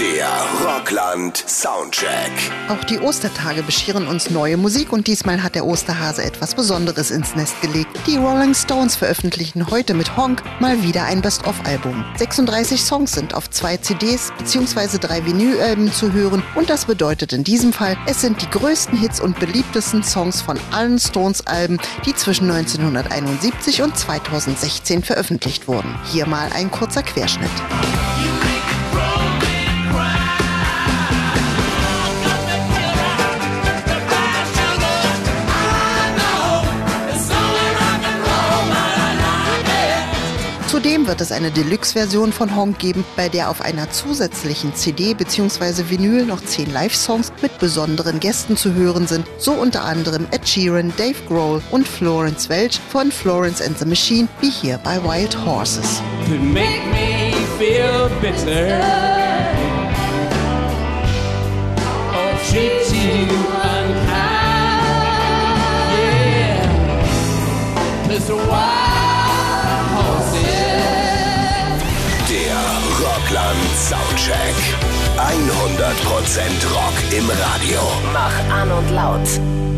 Der Rockland Soundcheck. Auch die Ostertage bescheren uns neue Musik und diesmal hat der Osterhase etwas Besonderes ins Nest gelegt. Die Rolling Stones veröffentlichen heute mit Honk mal wieder ein Best-of-Album. 36 Songs sind auf 2 CDs bzw. 3 Vinylalben zu hören und das bedeutet in diesem Fall, es sind die größten Hits und beliebtesten Songs von allen Stones-Alben, die zwischen 1971 und 2016 veröffentlicht wurden. Hier mal ein kurzer Querschnitt. Zudem wird es eine Deluxe-Version von Honk geben, bei der auf einer zusätzlichen CD bzw. Vinyl noch 10 Live-Songs mit besonderen Gästen zu hören sind, so unter anderem Ed Sheeran, Dave Grohl und Florence Welch von Florence and the Machine, wie hier bei Wild Horses. Make me feel bitter or treat you unkind, yeah, 'cause the wild horses. Der Rockland Soundcheck. 100% Rock im Radio. Mach an und laut.